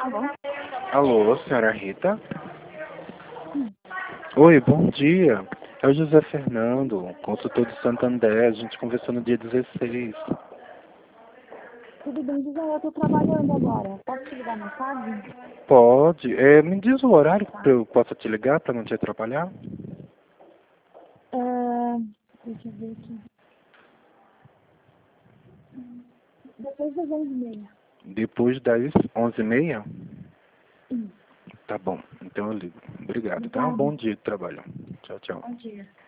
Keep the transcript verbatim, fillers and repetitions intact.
Alô? Alô, senhora Rita? Sim. Oi, bom dia. É o José Fernando, consultor do Santander. A gente conversou no dia dezesseis. Tudo bem, José? Eu tô trabalhando agora. Posso te ligar mais tarde? Pode. É, me diz o horário que eu possa te ligar para não te atrapalhar? É... Deixa eu ver aqui. Depois das onze e meia. Depois das onze e meia? Isso. Tá bom, então eu ligo. Obrigado, tá? Um Obrigada. bom dia de trabalho. Tchau, tchau. Bom dia.